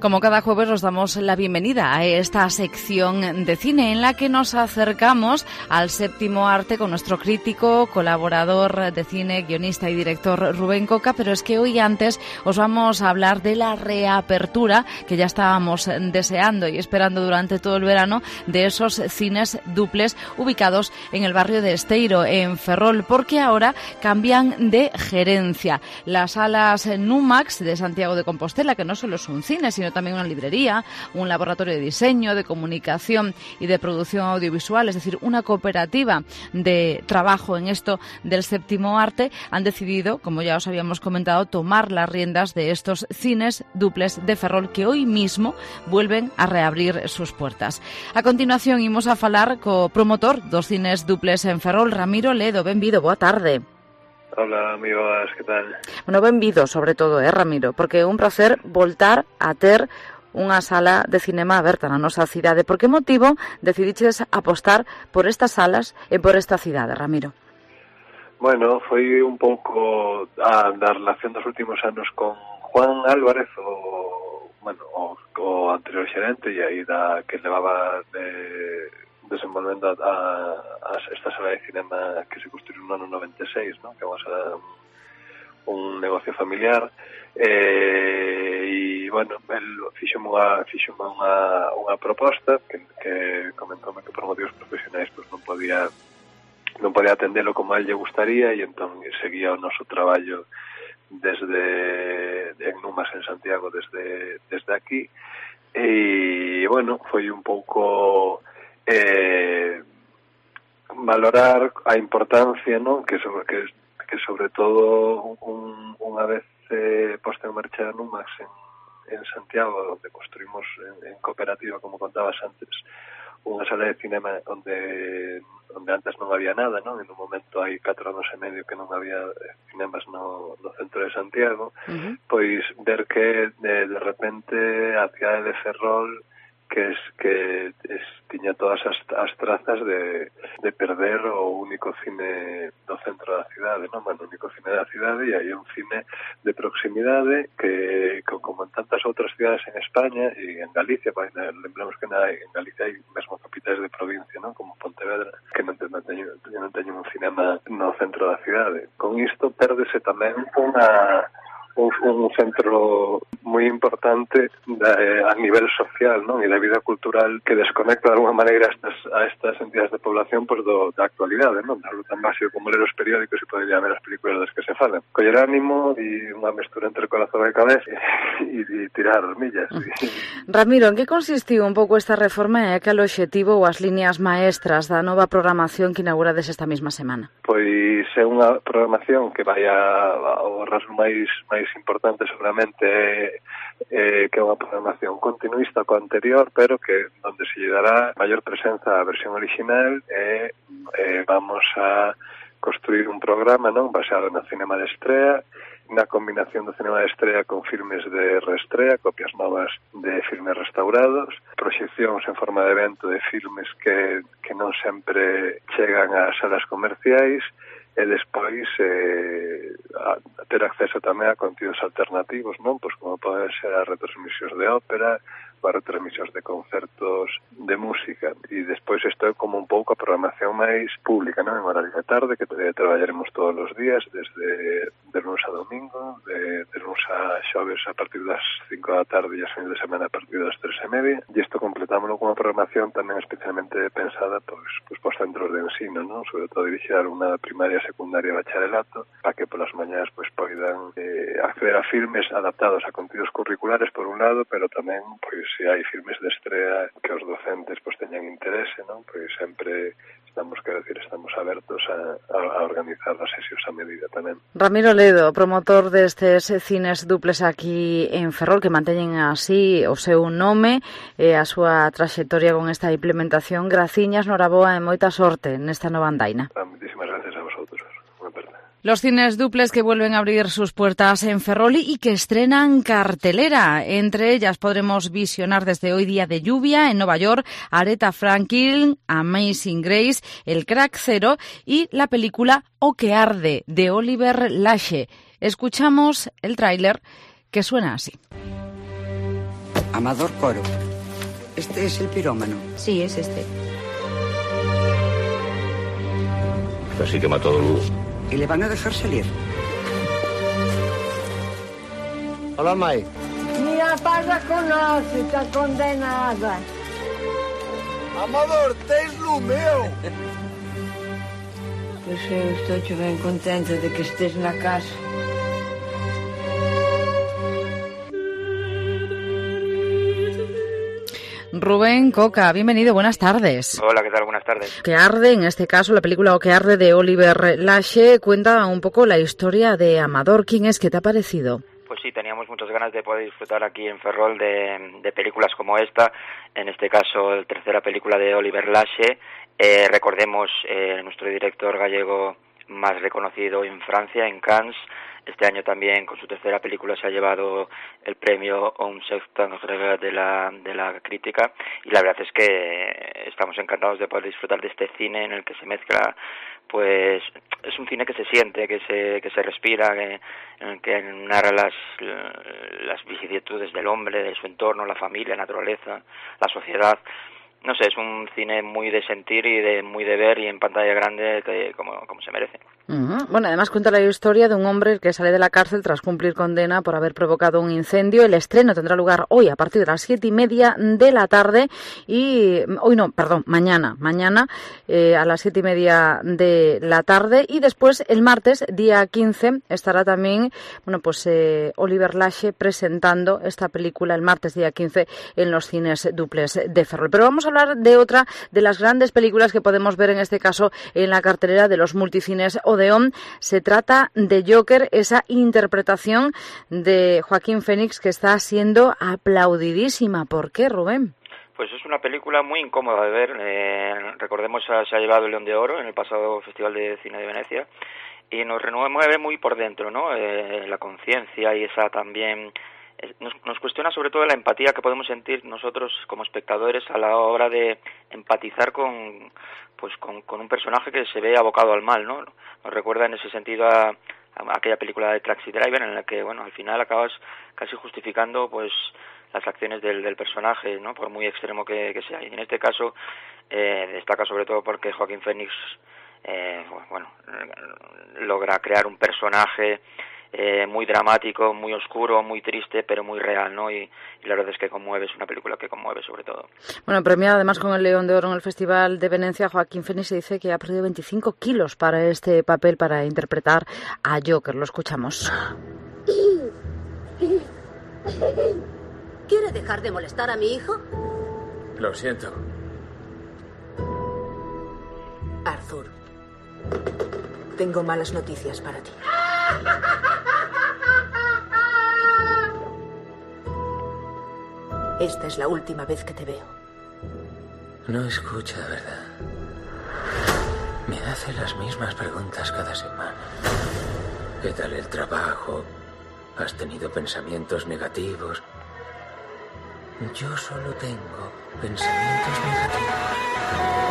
A: Como cada jueves os damos la bienvenida a esta sección de cine en la que nos acercamos al séptimo arte con nuestro crítico, colaborador de cine, guionista y director Rubén Coca, pero es que hoy antes os vamos a hablar de la reapertura que ya estábamos deseando y esperando durante todo el verano de esos cines duples ubicados en el barrio de Esteiro, en Ferrol, porque ahora cambian de gerencia. Las salas Numax de Santiago de Compostela, que no solo es un cine, sino también una librería, un laboratorio de diseño, de comunicación y de producción audiovisual, es decir, una cooperativa de trabajo en esto del séptimo arte, han decidido, como ya os habíamos comentado, tomar las riendas de estos cines duples de Ferrol que hoy mismo vuelven a reabrir sus puertas. A continuación, imos a falar co promotor dos cines duples en Ferrol, Ramiro Ledo. Benvido, boa tarde.
L: Hola, amigos, que tal?
A: Bueno, benvido, sobre todo, Ramiro, porque é un placer voltar a ter unha sala de cinema aberta na nosa cidade. Por que motivo decidiches apostar por estas salas e por esta cidade, Ramiro?
L: Bueno, foi un pouco a relación dos últimos anos con Juan Álvarez, o anterior xerente, e aí que levaba desenvolvendo esta sala de cinema que se construiu no ano 96, ¿no? Que vamos a un negocio familiar, e bueno, el fixome unha proposta que comentoume que por motivos profesionais pues non podía atendelo como a él lle gustaría, e entón seguía o noso traballo en Numas en Santiago desde aquí, e bueno, foi un pouco valorar a importancia, ¿no? que sobre todo unha vez posta en marcha Numax en Santiago, onde construímos en cooperativa, como contabas antes, unha sala de cinema onde antes non había nada, non? En un momento hai 4 anos e medio que non había cinemas no centro de Santiago. Pois ver que de repente a cidade de Ferrol que tiña todas as trazas de perder o único cine do centro da cidade, non? O único cine da cidade, e hai un cine de proximidade que como en tantas outras cidades en España e en Galicia, lembramos que en Galicia hai mesmo capitais de provincia, non? Como Pontevedra, que non teñen un cinema no centro da cidade. Con isto perdese tamén un centro moi importante a nivel social, non? E da vida cultural que desconecta de alguma maneira a estas entidades de población pues, da actualidade, non? Algo tan básico como ler os periódicos e poder ver as películas das que se falan. Coller ánimo e unha mestura entre corazón e cabeza e tirar as millas.
A: Ramiro, en que consistiu un pouco esta reforma e cal o obxectivo ou as liñas maestras da nova programación que inaugurades esta mesma semana?
L: Pois é unha programación que vai ao rasgo máis importante seguramente que é unha programación continuista co anterior, pero que onde se lle dará maior presenza á versión original e vamos a construir un programa, non, basado no cinema de estrea, na combinación do cinema de estrea con filmes de reestrea, copias novas de filmes restaurados, proxeccións en forma de evento de filmes que non sempre chegan ás salas comerciais, e despois ter acceso tamén a contidos alternativos, non? Pois como poden ser as retransmisións de ópera, ou as retransmisións de concertos de música, e despois isto é como un pouco a programación máis pública, non? En horario de tarde, que traballaremos todos os días, desde lunes a domingo, de lunes a xoves a partir das 5 da tarde e as fines de semana a partir das 3:30, e isto completámoslo con unha programación tamén especialmente pensada pois por centros de ensino, non? Sobre todo dirigida a unha primaria, secundaria e bacharelato, para que polas mañás pois poidan acceder a filmes adaptados a contidos curriculares por un lado, pero tamén pois se hai filmes de estrea que os docentes pois teñan interese, non? Pois sempre estamos abertos a organizar as sesións a medida tamén.
A: Ramiro Ledo, promotor destes cines duples aquí en Ferrol, que manteñen así o seu nome e a súa traxectoria con esta implementación. Graciñas, noraboa e moita sorte nesta nova andaina.
L: Muchísimas gracias a vosotros.
A: Los cines duples que vuelven a abrir sus puertas en Ferrol y que estrenan cartelera. Entre ellas podremos visionar desde hoy Día de Lluvia en Nueva York, Aretha Franklin, Amazing Grace, El Crack Cero y la película O que arde de Oliver Lache. Escuchamos el tráiler que suena así.
M: Amador Coro. ¿Este es el pirómano?
N: Sí, es este.
O: Así que mató a Lu.
M: ¿Y le van a dejar salir?
P: Hola, Mai.
Q: Mira, pasa conoce, está condenada.
P: Amador, tens Lu, meu.
Q: Eu estou bem contente de que estés na casa.
A: Rubén Coca, bienvenido, buenas tardes.
R: Hola, ¿qué tal? Buenas tardes.
A: Que arde, en este caso, la película O que arde de Oliver Lache cuenta un poco la historia de Amador. ¿Quién es? ¿Qué te ha parecido?
R: Pues sí, teníamos muchas ganas de poder disfrutar aquí en Ferrol de películas como esta, en este caso, la tercera película de Oliver Lache. Recordemos, nuestro director gallego más reconocido en Francia, en Cannes. Este año también, con su tercera película, se ha llevado el premio Un Septembre de la crítica, y la verdad es que estamos encantados de poder disfrutar de este cine en el que se mezcla, pues es un cine que se siente, que se respira, en el que narra las vicisitudes del hombre, de su entorno, la familia, la naturaleza, la sociedad. No sé, es un cine muy de sentir y muy de ver, y en pantalla grande, como se merece.
A: Bueno, además cuenta la historia de un hombre que sale de la cárcel tras cumplir condena por haber provocado un incendio. El estreno tendrá lugar hoy a partir de las 7:30 de la tarde mañana a las 7:30 de la tarde, y después el martes, día 15, estará también, Oliver Lache presentando esta película el martes día 15 en los cines duples de Ferrol. Pero vamos a hablar de otra de las grandes películas que podemos ver en este caso en la cartelera de los multicines Odeón. Se trata de Joker, esa interpretación de Joaquín Phoenix que está siendo aplaudidísima. ¿Por qué, Rubén?
R: Pues es una película muy incómoda de ver. Recordemos, se ha llevado el León de Oro en el pasado Festival de Cine de Venecia, y nos remueve muy por dentro, ¿no? La conciencia, y esa también nos cuestiona sobre todo la empatía que podemos sentir nosotros como espectadores a la hora de empatizar con un personaje que se ve abocado al mal, ¿no? Nos recuerda en ese sentido a aquella película de Taxi Driver, en la que, al final acabas casi justificando pues las acciones del personaje, ¿no? Por muy extremo que sea. Y en este caso destaca sobre todo porque Joaquín Phoenix logra crear un personaje muy dramático, muy oscuro, muy triste, pero muy real, ¿no? Y la verdad es que conmueve, es una película que conmueve sobre todo.
A: Bueno, premiado además con el León de Oro en el Festival de Venecia, Joaquín Phoenix se dice que ha perdido 25 kilos para este papel, para interpretar a Joker. Lo escuchamos.
S: ¿Quiere dejar de molestar a mi hijo?
O: Lo siento.
S: Arthur, tengo malas noticias para ti. Esta es la última vez que te veo.
O: No escucha, ¿verdad? Me hace las mismas preguntas cada semana. ¿Qué tal el trabajo? ¿Has tenido pensamientos negativos? Yo solo tengo pensamientos negativos.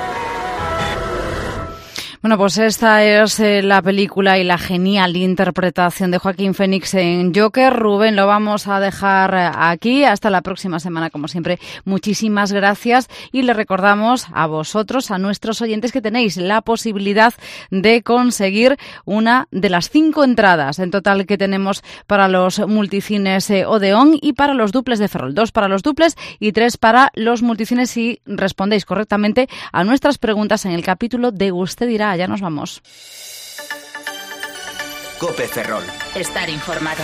A: Bueno, pues esta es la película y la genial interpretación de Joaquín Phoenix en Joker. Rubén, lo vamos a dejar aquí. Hasta la próxima semana, como siempre. Muchísimas gracias. Y le recordamos a vosotros, a nuestros oyentes, que tenéis la posibilidad de conseguir una de las 5 entradas en total que tenemos para los multicines Odeón y para los duples de Ferrol. 2 para los duples y 3 para los multicines, si respondéis correctamente a nuestras preguntas en el capítulo de Usted dirá. Ya nos vamos.
G: COPE Ferrol.
H: Estar informado.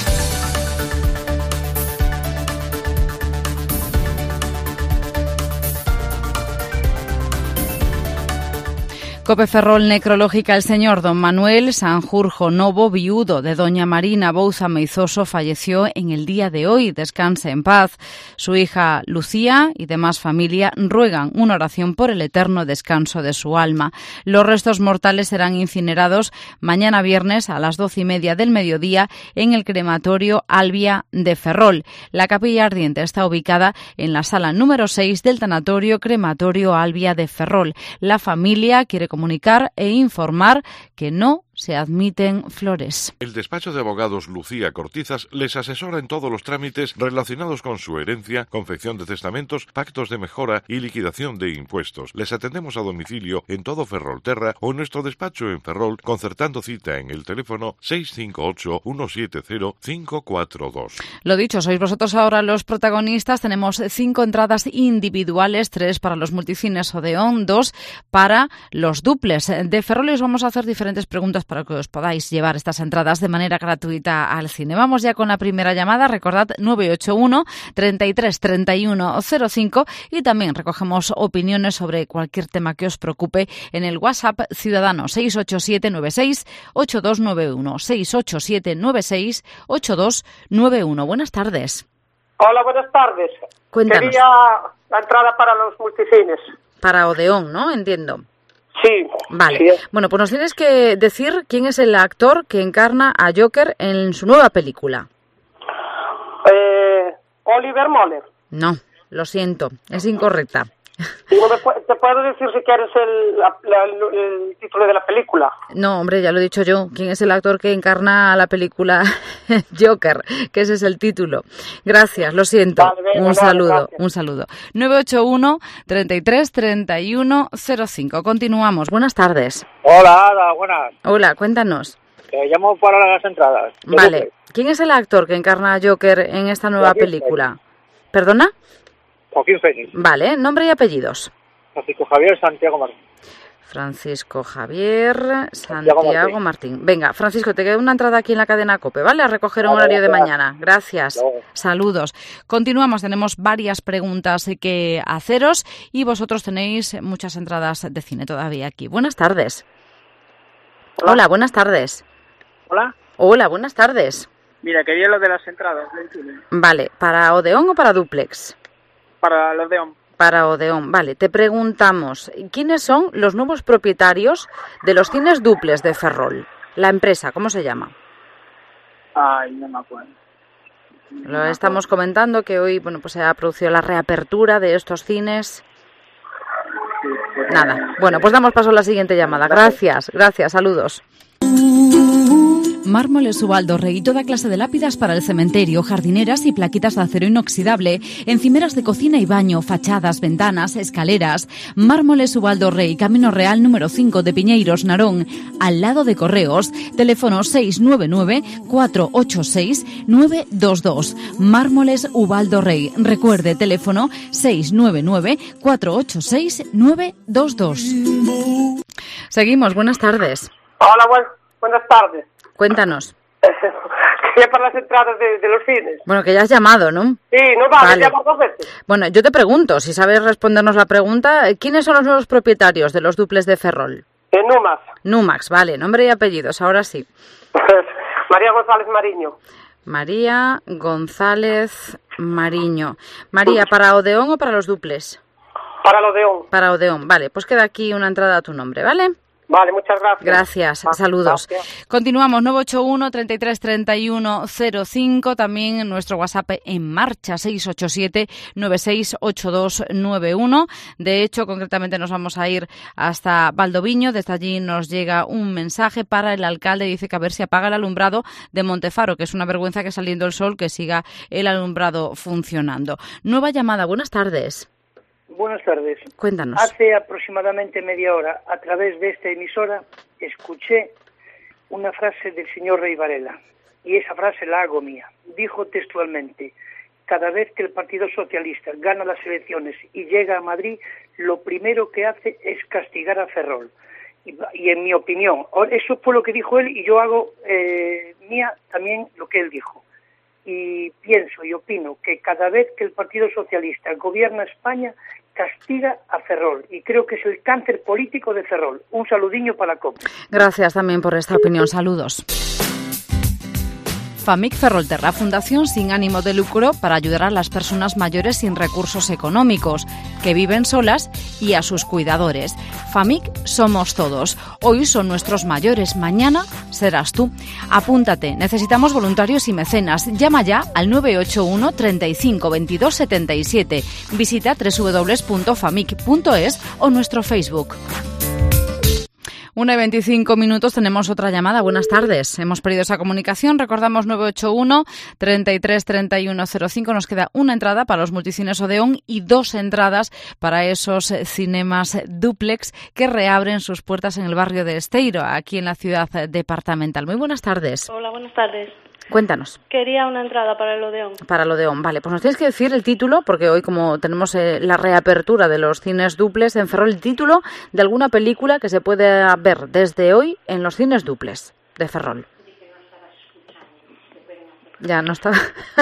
A: COPE Ferrol necrológica. El señor don Manuel Sanjurjo Novo, viudo de doña Marina Bouza Meizoso, falleció en el día de hoy. Descanse en paz. Su hija Lucía y demás familia ruegan una oración por el eterno descanso de su alma. Los restos mortales serán incinerados mañana viernes a las 12:30 del mediodía en el crematorio Albia de Ferrol. La capilla ardiente está ubicada en la sala número 6 del tanatorio crematorio Albia de Ferrol. La familia quiere comunicar e informar que no se admiten flores.
E: El despacho de abogados Lucía Cortizas les asesora en todos los trámites relacionados con su herencia, confección de testamentos, pactos de mejora y liquidación de impuestos. Les atendemos a domicilio en todo Ferrolterra o en nuestro despacho en Ferrol, concertando cita en el teléfono 658-170-542.
A: Lo dicho, sois vosotros ahora los protagonistas. Tenemos 5 entradas individuales, 3 para los multicines Odeón, 2 para los duples de Ferrol. Y os vamos a hacer diferentes preguntas para que os podáis llevar estas entradas de manera gratuita al cine. Vamos ya con la primera llamada. Recordad 981 33 31 05 y también recogemos opiniones sobre cualquier tema que os preocupe en el WhatsApp ciudadano 68796 8291 68796 8291. Buenas tardes.
N: Hola, buenas tardes.
A: Cuéntanos.
N: Quería la entrada para los multicines.
A: Para Odeón, ¿no? Entiendo.
N: Sí.
A: Vale.
N: Sí.
A: Bueno, pues nos tienes que decir quién es el actor que encarna a Joker en su nueva película.
N: Oliver Moller.
A: No, lo siento, es incorrecta.
N: ¿Te puedo decir si quieres el título de la película?
A: No, hombre, ya lo he dicho yo. ¿Quién es el actor que encarna a la película Joker? Que ese es el título. Gracias, lo siento.
N: Vale, venga,
A: un saludo,
N: gracias.
A: un saludo. 981 33 31 05. Continuamos. Buenas tardes.
T: Hola, Ada, buenas.
A: Hola, cuéntanos.
T: Te llamo para las entradas.
A: Vale. ¿Quién es el actor que encarna a Joker en esta nueva
T: Joaquín
A: película? ¿Perdona?
T: Joaquín Phoenix.
A: Vale, nombre y apellidos.
T: Francisco Javier Santiago Martín.
A: Francisco Javier Santiago Martín. Venga, Francisco, te queda una entrada aquí en la cadena COPE, ¿vale? A recoger un horario de mañana. Gracias. Saludos. Continuamos, tenemos varias preguntas que haceros y vosotros tenéis muchas entradas de cine todavía aquí. Buenas tardes. Hola, buenas tardes.
T: Hola.
A: Hola, buenas tardes.
T: Mira, quería lo de las entradas del cine.
A: Vale, ¿para Odeón o para Duplex?
T: Para los de ON.
A: Para Odeón, vale. Te preguntamos, ¿quiénes son los nuevos propietarios de los cines duples de Ferrol? La empresa, ¿cómo se llama?
T: Ay, no me acuerdo.
A: Lo estamos comentando que hoy, bueno, pues se ha producido la reapertura de estos cines. Nada. Bueno, pues damos paso a la siguiente llamada. Gracias, saludos. Mármoles Ubaldo Rey, toda clase de lápidas para el cementerio, jardineras y plaquitas de acero inoxidable, encimeras de cocina y baño, fachadas, ventanas, escaleras. Mármoles Ubaldo Rey, Camino Real número 5 de Piñeiros, Narón, al lado de Correos, teléfono 699-486-922. Mármoles Ubaldo Rey, recuerde, teléfono 699-486-922. Seguimos, buenas tardes.
N: Hola, buenas tardes.
A: Cuéntanos.
N: Quería para las entradas de los cines.
A: Bueno, que ya has llamado, ¿no?
N: Sí, no vale. Llamar 2 veces.
A: Bueno, yo te pregunto, si sabes respondernos la pregunta, ¿quiénes son los nuevos propietarios de los duples de Ferrol?
N: Numax.
A: Numax, vale, nombre y apellidos, ahora sí.
N: María González Mariño.
A: María González Mariño. María, ¿para Odeón o para los duples?
N: Para el Odeón.
A: Para Odeón, vale, pues queda aquí una entrada a tu nombre, ¿vale?
N: Vale, muchas gracias.
A: Gracias, saludos. Gracias. Continuamos, 981 33 31 05, también en nuestro WhatsApp en marcha, 687 968291. De hecho, concretamente nos vamos a ir hasta Valdoviño, desde allí nos llega un mensaje para el alcalde, dice que a ver si apaga el alumbrado de Montefaro, que es una vergüenza que saliendo el sol que siga el alumbrado funcionando. Nueva llamada, buenas tardes.
U: Buenas tardes.
A: Cuéntanos.
U: Hace aproximadamente media hora, a través de esta emisora, escuché una frase del señor Rey Varela, y esa frase la hago mía. Dijo textualmente: cada vez que el Partido Socialista gana las elecciones y llega a Madrid, lo primero que hace es castigar a Ferrol. Y en mi opinión, eso fue lo que dijo él, y yo hago mía también lo que él dijo. Y pienso y opino que cada vez que el Partido Socialista gobierna España, castiga a Ferrol, y creo que es el cáncer político de Ferrol. Un saludiño para la COP.
A: Gracias también por esta opinión. Saludos. FAMIC Ferrolterra, fundación sin ánimo de lucro para ayudar a las personas mayores sin recursos económicos, que viven solas, y a sus cuidadores. FAMIC somos todos. Hoy son nuestros mayores, mañana serás tú. Apúntate, necesitamos voluntarios y mecenas. Llama ya al 981 35 22 77. Visita www.famic.es o nuestro Facebook. 1:25, tenemos otra llamada. Buenas tardes. Hemos perdido esa comunicación. Recordamos 981 33 31 05. Nos queda una entrada para los multicines Odeón y 2 entradas para esos cinemas dúplex que reabren sus puertas en el barrio de Esteiro, aquí en la ciudad departamental. Muy buenas tardes.
B: Hola, buenas tardes.
A: Cuéntanos.
B: Quería una entrada para el Odeón.
A: Para el Odeón, vale. Pues nos tienes que decir el título, porque hoy como tenemos la reapertura de los cines dúplex en Ferrol, el título de alguna película que se puede ver desde hoy en los cines dúplex de Ferrol. Ya no está.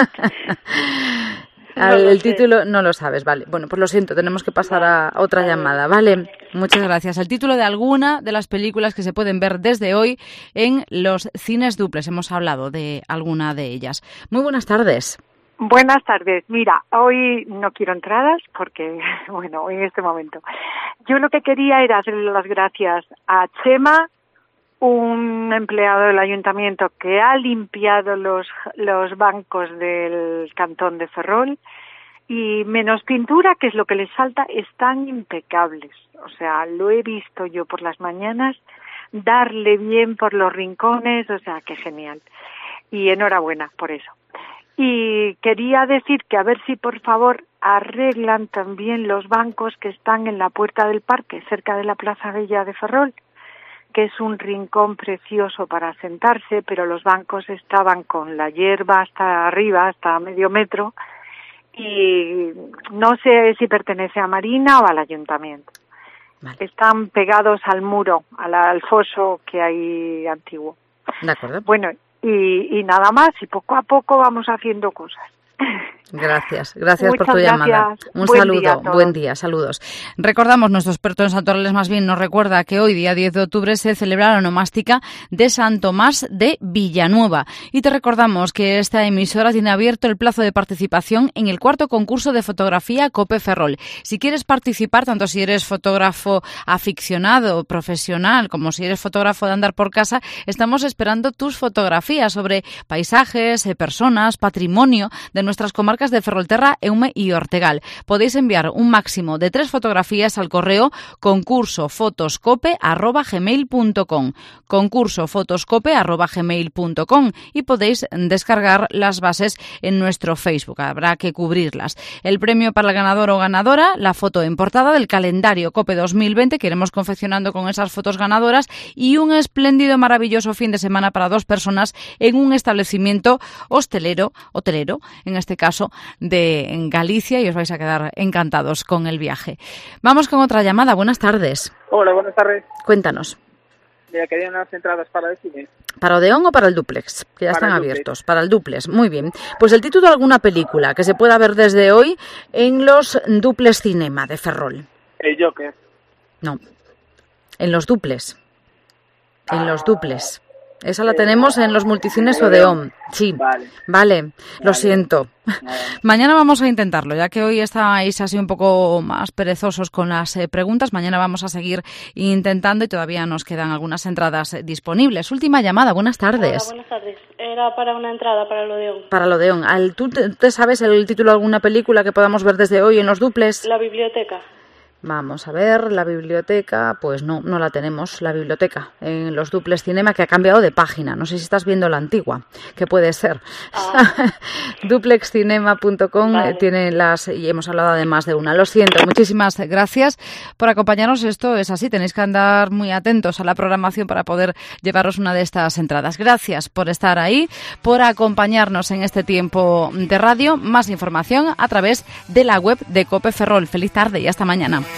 A: El título no lo sabes, vale. Bueno, pues lo siento, tenemos que pasar a otra llamada, ¿vale? Muchas gracias. El título de alguna de las películas que se pueden ver desde hoy en los cines dúplex. Hemos hablado de alguna de ellas. Muy buenas tardes.
V: Buenas tardes. Mira, hoy no quiero entradas porque, bueno, en este momento. Yo lo que quería era darle las gracias a Chema, un empleado del ayuntamiento que ha limpiado los bancos del cantón de Ferrol y menos pintura, que es lo que les falta, están impecables. O sea, lo he visto yo por las mañanas, darle bien por los rincones, o sea, qué genial. Y enhorabuena por eso. Y quería decir que a ver si por favor arreglan también los bancos que están en la puerta del parque, cerca de la Plaza Bella de Ferrol, que es un rincón precioso para sentarse, pero los bancos estaban con la hierba hasta arriba, hasta medio metro, y no sé si pertenece a Marina o al ayuntamiento. Vale. Están pegados al muro, al foso que hay antiguo.
A: De acuerdo.
V: Bueno, y nada más, y poco a poco vamos haciendo cosas.
A: Gracias por tu llamada. Un saludo, buen día, saludos. Recordamos, nuestro experto en santorales más bien nos recuerda que hoy, día 10 de octubre, se celebra la onomástica de San Tomás de Villanueva. Y te recordamos que esta emisora tiene abierto el plazo de participación en el 4º concurso de fotografía Cope Ferrol. Si quieres participar, tanto si eres fotógrafo aficionado, profesional, como si eres fotógrafo de andar por casa, estamos esperando tus fotografías sobre paisajes, personas, patrimonio de nuestras comarcas de Ferrolterra, Eume y Ortegal. Podéis enviar un máximo de 3 fotografías al correo concursofotoscope@gmail.com concursofotoscope@gmail.com y podéis descargar las bases en nuestro Facebook. Habrá que cubrirlas. El premio para el ganador o ganadora, la foto en portada del calendario COPE 2020 que iremos confeccionando con esas fotos ganadoras y un espléndido, maravilloso fin de semana para 2 personas en un establecimiento hotelero, en este caso en Galicia, y os vais a quedar encantados con el viaje. Vamos con otra llamada. Buenas tardes.
T: Hola, buenas tardes.
A: Cuéntanos.
T: Mira, quería unas entradas para el cine.
A: ¿Para Odeón o para el dúplex? Que ya están abiertos. Para el dúplex, muy bien. Pues el título de alguna película que se pueda ver desde hoy en los dúplex cinema de Ferrol.
T: El Joker.
A: No, en los dúplex. En los dúplex. Esa la tenemos en los multicines Odeón. Sí, vale. Lo siento. Mañana vamos a intentarlo, ya que hoy estáis así un poco más perezosos con las preguntas. Mañana vamos a seguir intentando y todavía nos quedan algunas entradas disponibles. Última llamada, buenas tardes.
B: Hola, buenas tardes. Era para una entrada para el Odeón.
A: Para el Odeón. ¿Tú te sabes el título de alguna película que podamos ver desde hoy en los dúplex?
B: La biblioteca.
A: Vamos a ver, la biblioteca, pues no la tenemos, la biblioteca, en los dúplex cinema, que ha cambiado de página. No sé si estás viendo la antigua, que puede ser. duplexcinema.com vale. Tiene y hemos hablado además de una. Lo siento, muchísimas gracias por acompañarnos. Esto es así, tenéis que andar muy atentos a la programación para poder llevaros una de estas entradas. Gracias por estar ahí, por acompañarnos en este tiempo de radio. Más información a través de la web de Cope Ferrol. Feliz tarde y hasta mañana.